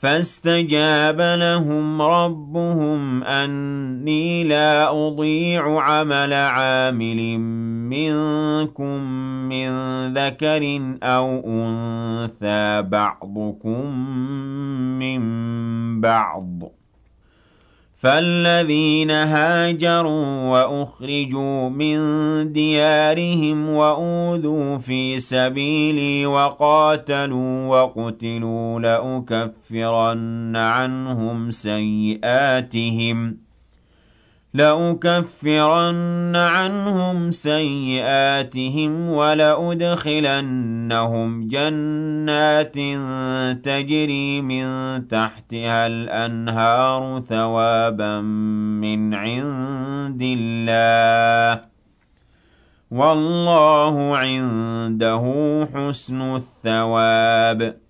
فاستجاب لهم ربهم أني لا أضيع عمل عامل منكم من ذكر أو أنثى بعضكم من بعض. فالذين هاجروا وأخرجوا من ديارهم وأوذوا في سبيلي وقاتلوا وقتلوا لأكفرن عنهم سيئاتهم ولأدخلنهم جنات تجري من تحتها الأنهار ثوابا من عند الله والله عنده حسن الثواب.